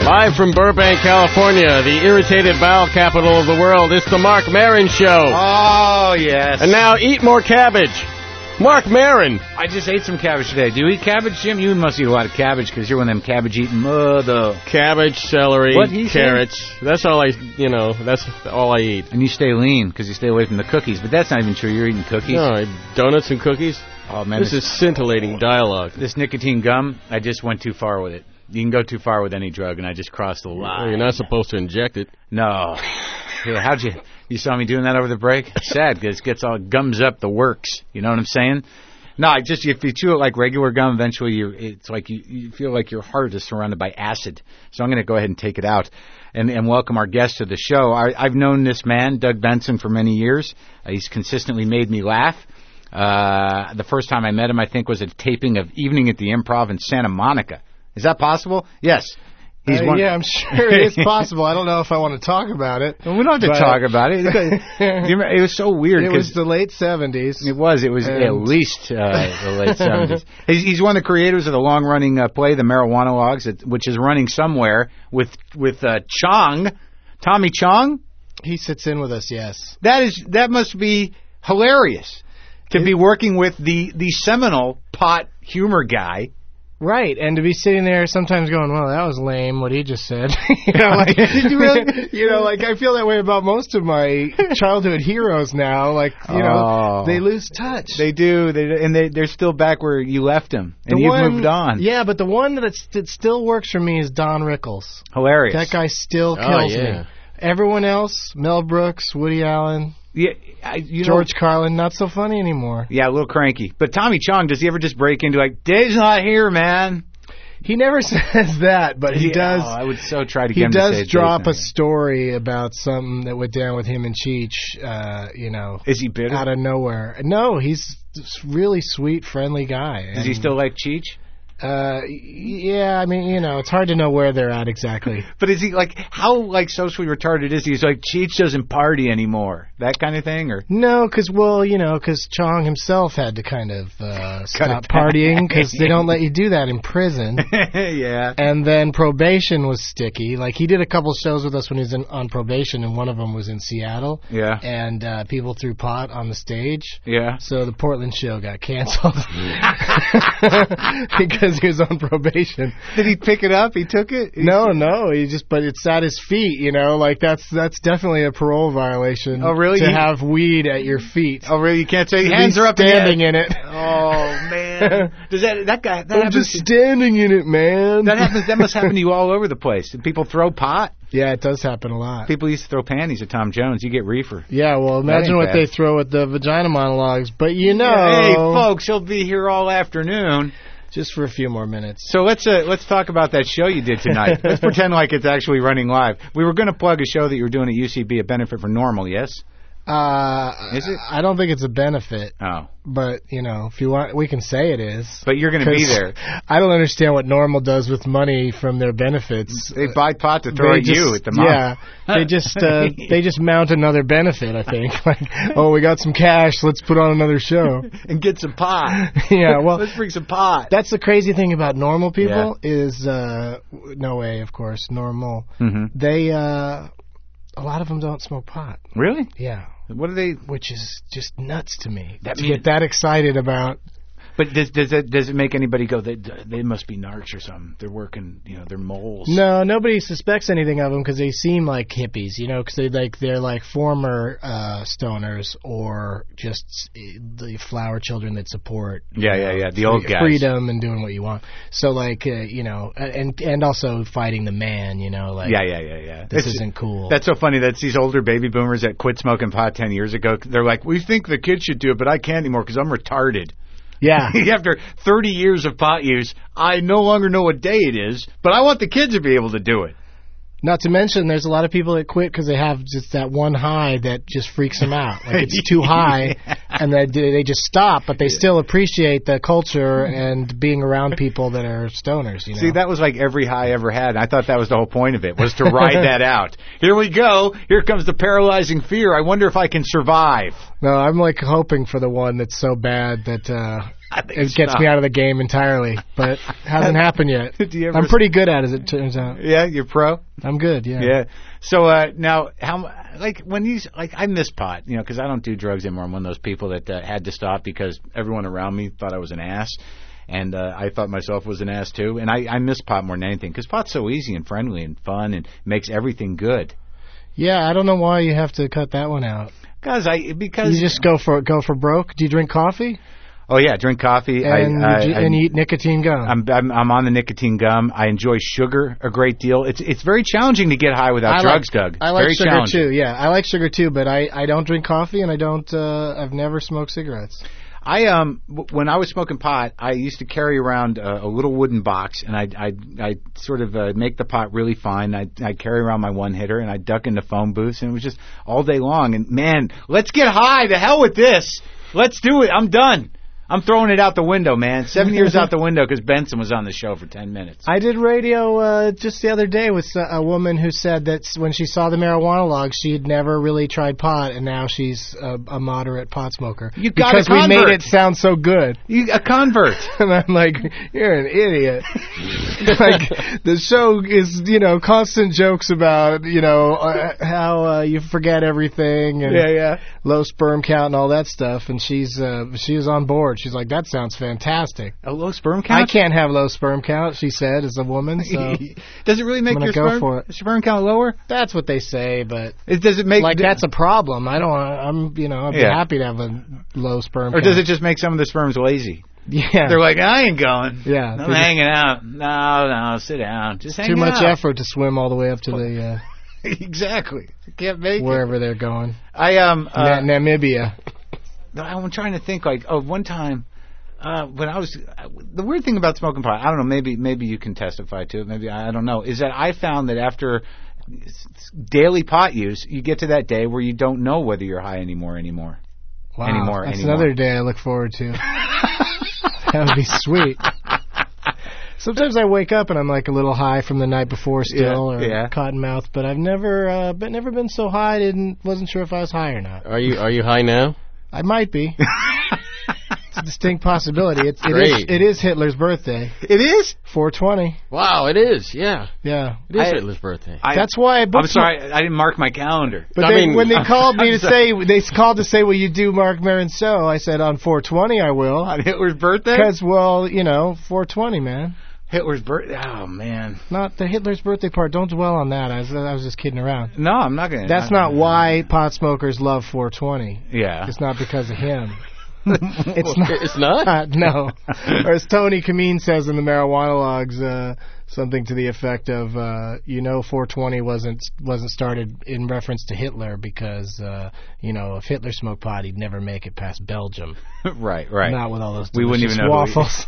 Live from Burbank, California, the irritated bowel capital of the world, it's the Marc Maron Show. Oh, yes. And now eat more cabbage. Marc Maron. I just ate some cabbage today. Do you eat cabbage, Jim? You must eat a lot of cabbage because you're one of them cabbage-eating mother. Cabbage, celery, carrots. Say? That's all that's all I eat. And you stay lean because you stay away from the cookies. But that's not even true. You're eating cookies. No, donuts and cookies. Oh, man. This is scintillating dialogue. This nicotine gum, I just went too far with it. You can go too far with any drug, and I just crossed the line. Well, you're not supposed to inject it. No. How'd you saw me doing that over the break? Sad, because it gets all gums up the works. You know what I'm saying? No, if you chew it like regular gum, eventually it's like you feel like your heart is surrounded by acid. So I'm going to go ahead and take it out and welcome our guest to the show. I've known this man, Doug Benson, for many years. He's consistently made me laugh. The first time I met him, I think, was a taping of Evening at the Improv in Santa Monica. Is that possible? Yes. Yeah, I'm sure it's possible. I don't know if I want to talk about it. Well, we don't have to talk about it. It was so weird. It was the late 70s. It was at least the late 70s. He's one of the creators of the long-running play, The Marijuana Logs, which is running somewhere with Chong, Tommy Chong. He sits in with us, yes. That must be hilarious to be working with the seminal pot humor guy. Right, and to be sitting there sometimes going, well, that was lame, what he just said. Did you really? I feel that way about most of my childhood heroes now. They lose touch. They do, and they're still back where you left them, and you've moved on. Yeah, but the one that still works for me is Don Rickles. Hilarious. That guy still kills me. Everyone else, Mel Brooks, Woody Allen... Yeah, George Carlin, not so funny anymore. Yeah, a little cranky. But Tommy Chong, does he ever just break into Dave's not here, man? He never says that, but he does. I would so try to get him to say He does drop a story about something that went down with him and Cheech, Is he bitter? Out of nowhere. No, he's a really sweet, friendly guy. Does he still like Cheech? Yeah, I mean, it's hard to know where they're at exactly. But is he how socially retarded is he? He's Cheech doesn't party anymore, that kind of thing, or no? Because Chong himself had to kind of stop partying because they don't let you do that in prison. Yeah. And then probation was sticky. He did a couple shows with us when he was on probation, and one of them was in Seattle. Yeah. And people threw pot on the stage. Yeah. So the Portland show got canceled because he was on probation. Did he pick it up? He took it? No. But it's at his feet. That's definitely a parole violation. Oh, really? To have weed at your feet. Oh, really? You can't say hands are up standing in it. Oh man! Does that guy? I'm just standing in it, man. That happens. That must happen to you all over the place. Do people throw pot? Yeah, it does happen a lot. People used to throw panties at Tom Jones. You get reefer. Yeah, well, imagine what they throw at the vagina monologues. But hey, folks, he'll be here all afternoon. Just for a few more minutes. So let's talk about that show you did tonight. Let's pretend like it's actually running live. We were going to plug a show that you were doing at UCB, a benefit for Normal, yes? Is it? I don't think it's a benefit. Oh. But, if you want, we can say it is. But you're going to be there. I don't understand what Normal does with money from their benefits. They buy pot to throw at you at the moment. Yeah. They just mount another benefit, I think. We got some cash, let's put on another show. And get some pot. Yeah, well. Let's bring some pot. That's the crazy thing about Normal people is, no way, of course, Normal. Mm-hmm. They, a lot of them don't smoke pot. Really? Yeah. What are they? Which is just nuts to me. Get that excited about. But does it make anybody go, they must be narcs or something? They're working, they're moles. No, nobody suspects anything of them because they seem like hippies, because they're like former stoners or just the flower children that support. The old guys. Freedom and doing what you want. So and also fighting the man, Yeah. This isn't cool. That's so funny. That's these older baby boomers that quit smoking pot 10 years ago. They're like, we think the kids should do it, but I can't anymore because I'm retarded. Yeah. After 30 years of pot use, I no longer know what day it is, but I want the kids to be able to do it. Not to mention, there's a lot of people that quit because they have just that one high that just freaks them out. It's too high, and they just stop, but they still appreciate the culture and being around people that are stoners. See, that was like every high I ever had. I thought that was the whole point of it, was to ride that out. Here we go. Here comes the paralyzing fear. I wonder if I can survive. No, I'm hoping for the one that's so bad that it gets me out of the game entirely. But hasn't happened yet. I'm pretty good at it, as it turns out. Yeah, you're pro? I'm good, yeah. Yeah. So now, I miss pot, because I don't do drugs anymore. I'm one of those people that had to stop because everyone around me thought I was an ass. And I thought myself was an ass, too. And I miss pot more than anything because pot's so easy and friendly and fun and makes everything good. Yeah, I don't know why you have to cut that one out. Because you just go for broke. Do you drink coffee? Oh yeah, drink coffee and eat nicotine gum. I'm on the nicotine gum. I enjoy sugar a great deal. It's very challenging to get high without drugs, Doug. I like very sugar too. Yeah, I like sugar too, but I don't drink coffee and I don't. I've never smoked cigarettes. When I was smoking pot, I used to carry around a little wooden box, and I sort of make the pot really fine. I carry around my one hitter, and I duck into phone booths, and it was just all day long. And man, let's get high. The hell with this. Let's do it. I'm done. I'm throwing it out the window, man. 7 years out the window because Benson was on the show for 10 minutes. I did radio just the other day with a woman who said that when she saw the marijuana logs, she had never really tried pot, and now she's a moderate pot smoker. Because we made it sound so good. A convert. And I'm like, you're an idiot. Like, the show is, constant jokes about, how you forget everything and low sperm count and all that stuff, and she was on board. She's like, that sounds fantastic. A low sperm count? I can't have low sperm count, she said, as a woman. So does it really make your sperm count lower? That's what they say, but does it make that's a problem? I'd be happy to have a low sperm count. Or does it just make some of the sperms lazy? Yeah. They're like, I ain't going. Yeah. I'm hanging out. No, sit down. Just hang out. Too much effort to swim all the way up to the exactly. You can't make wherever they're going. Namibia. I'm trying to think, one time, when I was, the weird thing about smoking pot, I don't know, maybe you can testify to it, maybe, I don't know, is that I found that after daily pot use, you get to that day where you don't know whether you're high anymore. Wow, that's another day I look forward to. That would be sweet. Sometimes I wake up and I'm like a little high from the night before still, or cotton mouth, but I've never been so high I wasn't sure if I was high or not. Are you high now? I might be. It's a distinct possibility. It is Hitler's birthday. It is? 4/20. Wow, it is. Yeah. Yeah. It is Hitler's birthday. That's why I booked. I'm sorry, I didn't mark my calendar. But when they called me they called to say, will you do Mark Maron show? I said, on 4/20 I will. On Hitler's birthday? Because, 4/20, man. Hitler's birthday? Oh, man. Not the Hitler's birthday part. Don't dwell on that. I was just kidding around. No, I'm not going to. That's not why pot smokers love 4/20. Yeah. It's not because of him. It's not? No. Or as Tony Kameen says in the marijuana logs, something to the effect of, 4/20 wasn't started in reference to Hitler because, if Hitler smoked pot, he'd never make it past Belgium. Right. Not with all those we wouldn't even know waffles.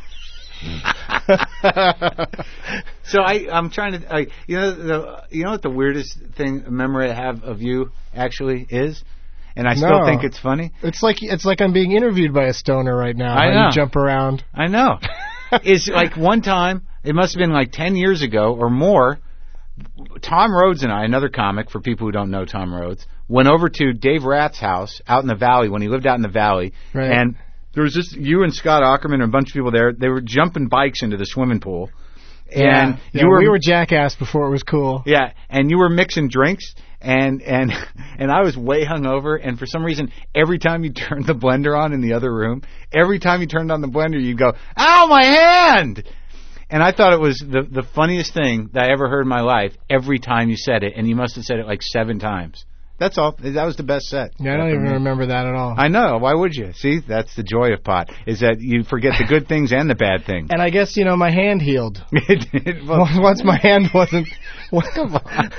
So I'm trying to, you know what the weirdest memory I have of you actually is, and I still think it's funny. It's like I'm being interviewed by a stoner right now. I know. You jump around. I know. It's like one time, it must have been 10 years ago or more. Tom Rhodes and I, another comic for people who don't know Tom Rhodes, went over to Dave Rath's house out in the valley when he lived out in the valley, right. And there was just you and Scott Ackerman and a bunch of people there. They were jumping bikes into the swimming pool. And we were jackass before it was cool. Yeah, and you were mixing drinks, and I was way hungover, and for some reason, every time you turned the blender on in the other room, every time you turned on the blender, you'd go, ow, my hand! And I thought it was the funniest thing that I ever heard in my life every time you said it, and you must have said it 7 times. That's all. That was the best set. Yeah, I don't even remember that at all. I know. Why would you? See, that's the joy of pot, is that you forget the good things and the bad things. And I guess, my hand healed. Once my hand wasn't... Come on.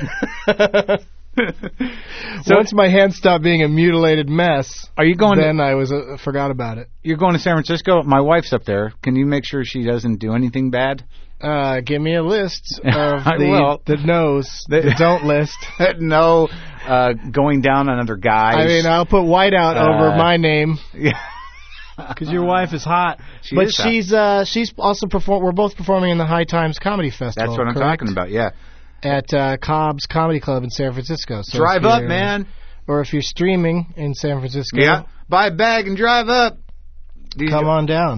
Once my hand stopped being a mutilated mess, are you going? Then I forgot about it. You're going to San Francisco? My wife's up there. Can you make sure she doesn't do anything bad? Give me a list of the no's. The don't list. No, going down on other guys. I mean, I'll put whiteout over my name. Yeah. Because your wife is hot. She's also we're both performing in the High Times Comedy Festival. That's what I'm talking about, yeah. At Cobb's Comedy Club in San Francisco. So drive up, man. Or if you're streaming in San Francisco. Yeah, buy a bag and drive up. Come on down.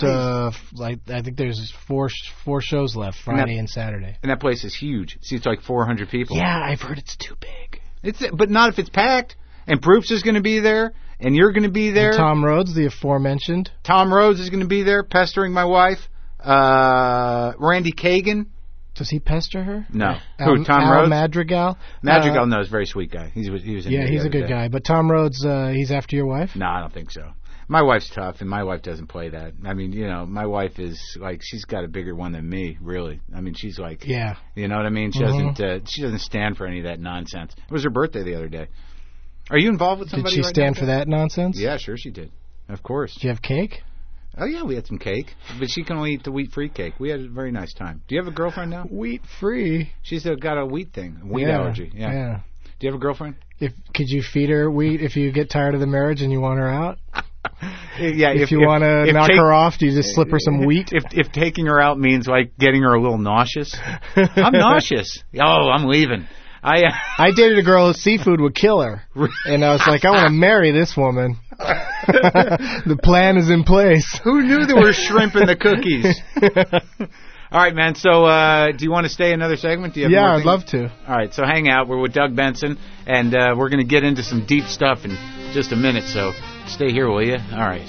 last, I think there's four shows left, Friday and Saturday. And that place is huge. It seats like 400 people. Yeah, I've heard it's too big. But not if it's packed. And Proops is going to be there, and you're going to be there. And Tom Rhodes, the aforementioned. Tom Rhodes is going to be there, pestering my wife. Randy Kagan. Does he pester her? No. Who, Tom Al Rhodes? Madrigal? No, he's a very sweet guy. He was Yeah, he's a good guy. But Tom Rhodes, he's after your wife? No, I don't think so. My wife's tough, and my wife doesn't play that. I mean, my wife is like, she's got a bigger one than me, really. I mean, she's like, yeah. You know what I mean? She doesn't stand for any of that nonsense. It was her birthday the other day. Are you involved with somebody? Did she stand for that nonsense? Yeah, sure she did. Of course. Did you have cake? Oh, yeah, we had some cake. But she can only eat the wheat-free cake. We had a very nice time. Do you have a girlfriend now? Wheat-free? She's got a wheat thing, a wheat allergy. Yeah. Do you have a girlfriend? Could you feed her wheat if you get tired of the marriage and you want her out? Yeah. If you want to knock her off, do you just slip her some wheat? If taking her out means like getting her a little nauseous. I'm nauseous. Oh, I'm leaving. I dated a girl whose seafood would kill her, and I was like, I want to marry this woman. The plan is in place. Who knew there were shrimp in the cookies? All right, man. So, do you want to stay another segment? Do you have more I'd things? love to. All right, so hang out. We're with Doug Benson, and we're going to get into some deep stuff in just a minute. So, stay here, will you? All right.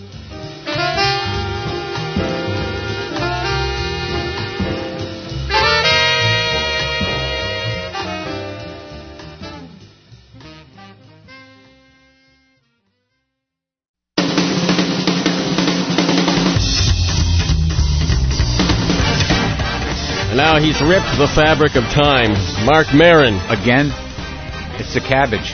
Now he's ripped the fabric of time. Mark Maron. Again? It's the cabbage.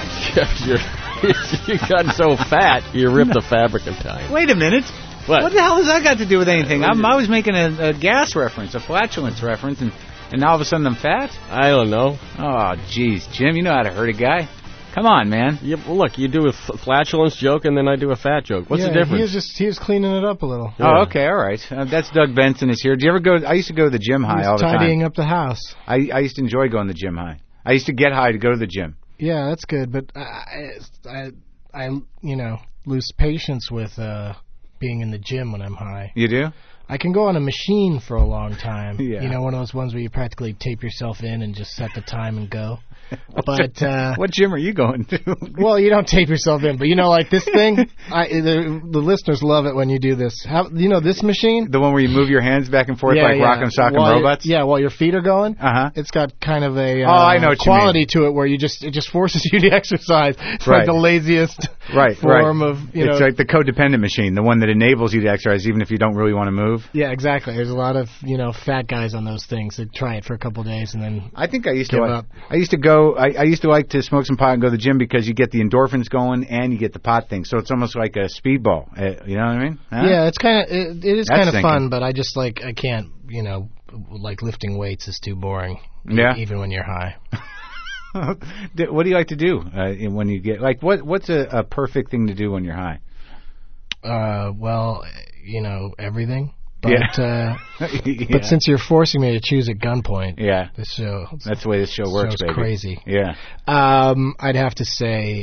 You've gotten so fat, you ripped the fabric of time. Wait a minute. What the hell has that got to do with anything? I was making a gas reference, a flatulence reference, and now all of a sudden I'm fat? I don't know. Oh, jeez, Jim, you know how to hurt a guy. Come on, man. Yeah, well, look, you do a flatulence joke, and then I do a fat joke. What's the difference? He was cleaning it up a little. Yeah. Oh, okay, all right. That's Doug Benson is here. Do you ever go? I used to go to the gym high all the time. Tidying up the house. I used to enjoy going to the gym high. I used to get high to go to the gym. Yeah, that's good, but I lose patience with being in the gym when I'm high. You do? I can go on a machine for a long time. Yeah. You know, one of those ones where you practically tape yourself in and just set the time and go. But what gym are you going to? Well, you don't tape yourself in, but like this thing, the listeners love it when you do this. This machine? The one where you move your hands back and forth like Rock'em Sock'em Robots? Yeah, while your feet are going. Uh-huh. It's got kind of a I know quality to it where it just forces you to exercise. It's like the laziest form of, It's like the codependent machine, the one that enables you to exercise even if you don't really want to move. Yeah, exactly. There's a lot of, fat guys on those things that try it for a couple of days and then I think I used give to up. I used to like to smoke some pot and go to the gym because you get the endorphins going and you get the pot thing. So it's almost like a speedball. You know what I mean? Huh? Yeah, it's kind of it is kind of fun, but I just I can't, like lifting weights is too boring. Yeah. Even when you're high. What do you like to do when you get what's a perfect thing to do when you're high? Well, everything. But, yeah. But since you're forcing me to choose at gunpoint, that's the way this show works, baby. Crazy. Yeah. I'd have to say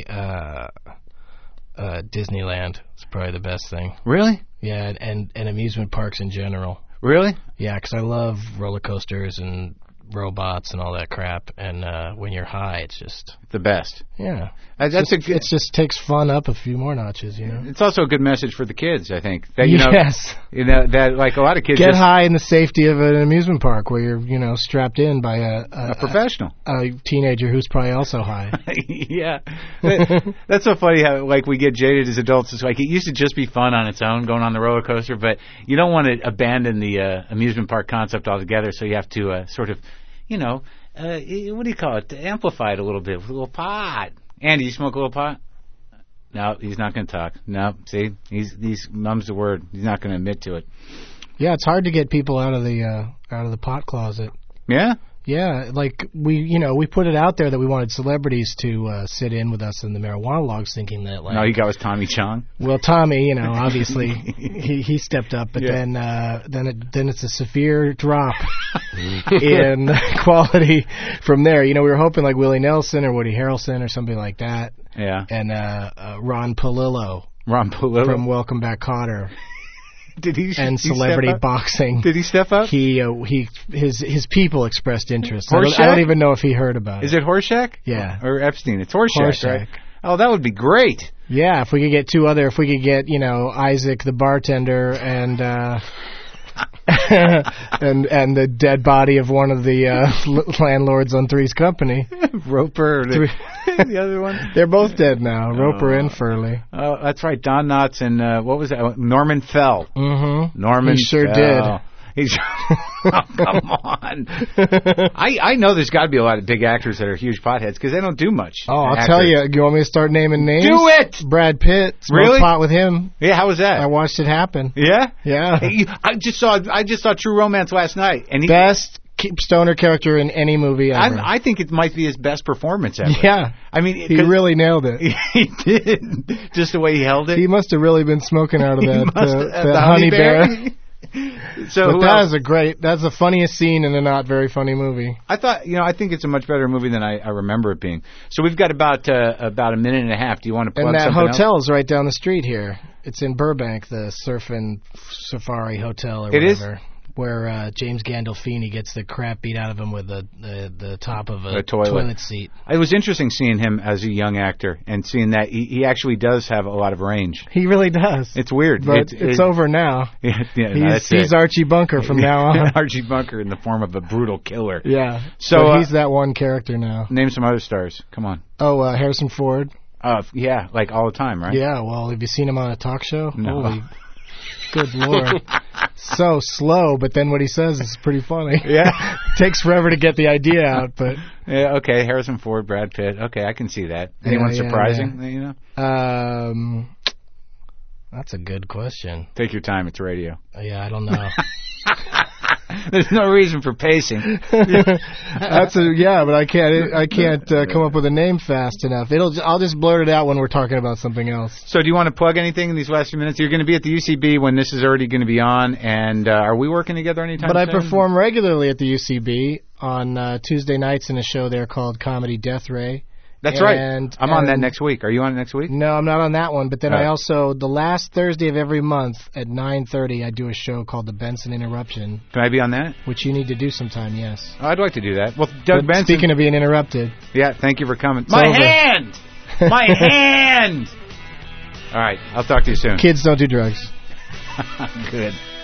Disneyland is probably the best thing. Really? Yeah, and amusement parks in general. Really? Yeah, because I love roller coasters and robots and all that crap. And when you're high, it's just the best. Yeah. It just takes fun up a few more notches, It's also a good message for the kids, I think. That, yes. That like a lot of kids get high in the safety of an amusement park where you're, strapped in by a professional, a teenager who's probably also high. Yeah. That's so funny how we get jaded as adults. It's like it used to just be fun on its own going on the roller coaster, but you don't want to abandon the amusement park concept altogether, so you have to sort of, what do you call it? Amplify it a little bit with a little pot. Andy, you smoke a little pot? No, he's not going to talk. No, see, he's mum's the word. He's not going to admit to it. Yeah, it's hard to get people out of the pot closet. Yeah. Yeah, like we put it out there that we wanted celebrities to sit in with us in the marijuana logs, thinking that all you got was Tommy Chong. Well, Tommy, obviously he stepped up, but then it's a severe drop in quality from there. We were hoping like Willie Nelson or Woody Harrelson or somebody like that. Yeah. And Ron Palillo. Ron Palillo from Welcome Back, Kotter. Did he? and celebrity boxing. Did he step up? His people expressed interest. I Horseshack? don't even know if he heard about it. Is it Horseshack? Yeah. Or Epstein? It's Horseshack, right? Horseshack. Oh, that would be great. Yeah, if we could get if we could get, Isaac the bartender and and the dead body of one of the landlords on Three's Company. Roper, the other one. They're both dead now, Roper and Furley. Oh, that's right, Don Knotts and what was that? Norman Fell. Mm-hmm. Norman He sure Fell. did. He's oh, come on. I know there's got to be a lot of big actors that are huge potheads because they don't do much. Oh, I'll tell you. You want me to start naming names? Do it! Brad Pitt. Smoked Really? pot with him. Yeah, how was that? I watched it happen. Yeah? Yeah. Hey, I just saw True Romance last night, and he, Best stoner character in any movie ever. I think it might be his best performance ever. Yeah. I mean, He really nailed it. he did. Just the way he held it. He must have really been smoking out of He that must have- the honey bear. So But that's the funniest scene in a not very funny movie. I thought, I think it's a much better movie than I remember it being. So we've got about a minute and a half. Do you want to plug And that something hotel's right down the street here. It's in Burbank, the Surf and Safari Hotel or It is? whatever. Where James Gandolfini gets the crap beat out of him with the top of a toilet seat. It was interesting seeing him as a young actor and seeing that he actually does have a lot of range. He really does. It's weird. But it's over now. Yeah, He's Archie Bunker from now on. Archie Bunker in the form of a brutal killer. Yeah. So but he's that one character now. Name some other stars. Come on. Oh, Harrison Ford. Yeah, like all the time, right? Yeah, well, have you seen him on a talk show? No. Holy, good Lord. So slow, but then what he says is pretty funny. Yeah. Takes forever to get the idea out, but... Yeah, okay, Harrison Ford, Brad Pitt. Okay, I can see that. Anyone surprising, That's a good question. Take your time, it's radio. Yeah, I don't know. There's no reason for pacing. But I can't come up with a name fast enough. I'll just blurt it out when we're talking about something else. So do you want to plug anything in these last few minutes? You're going to be at the UCB when this is already going to be on, and are we working together anytime But soon? I perform regularly at the UCB on Tuesday nights in a show there called Comedy Death Ray. That's right. I'm on that next week. Are you on it next week? No, I'm not on that one. But then All right. I also, the last Thursday of every month at 9:30, I do a show called The Benson Interruption, Can I be on that? which you need to do sometime, yes. Oh, I'd like to do that. Well, Doug But Benson. speaking of being interrupted, Yeah, thank you for coming. over. Hand! My hand! All right, I'll talk to you soon. kids don't do drugs. Good.